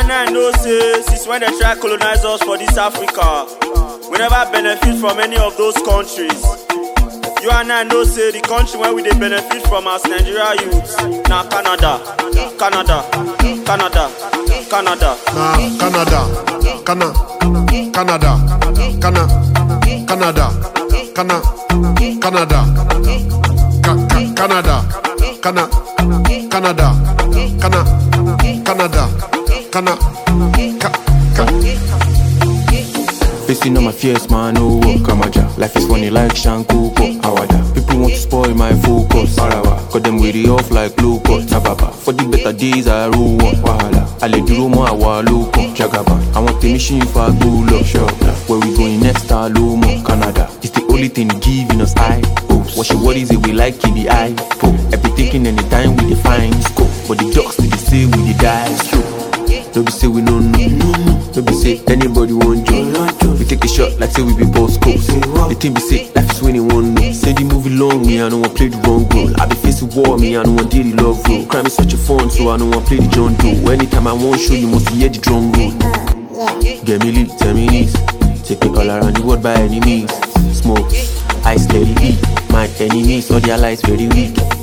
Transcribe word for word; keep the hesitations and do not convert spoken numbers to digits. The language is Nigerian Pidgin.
and I know say since when they try colonize us for this Africa, we never benefit from any of those countries. You and I know say the country where we dey benefit from as Nigeria youths na Canada, Canada, Canada, Canada. Na Canada, Cana, Canada, Cana, Canada, Cana, Canada, Ca ca Canada, Cana, Canada, Cana, Canada, Cana, ca ca. Facing all my fears, man, no work, Kamaja. Life is funny like Shankuko, Awada. People want to spoil my focus, Arawa. Got them with it off like Luko, Nababa. For the better days, I rule one, Wahala. I let you more, Awa, Luko, Jagaba. I want the machine for a good luck, sure. Where we going next, Alumo, Canada. It's the only thing giving us high hopes. What your worries if we like in the eye, po. I be thinking anytime we define scope. But the dogs to the say we the die, so. No be say we no know, no be say anybody want join. We take the shot like say we be boss coast. The thing be say life is winning one no. Say the movie long, me I don't want play the wrong role. I be facing war, me I don't want do the love role. Crime is such a fun, so I don't want play the John Doe. Anytime I want show, you must hear the drum roll. Get me lit, tell me this. Take me all around the world by any means. Smoke, ice steady eat. My enemies, all their lights very weak.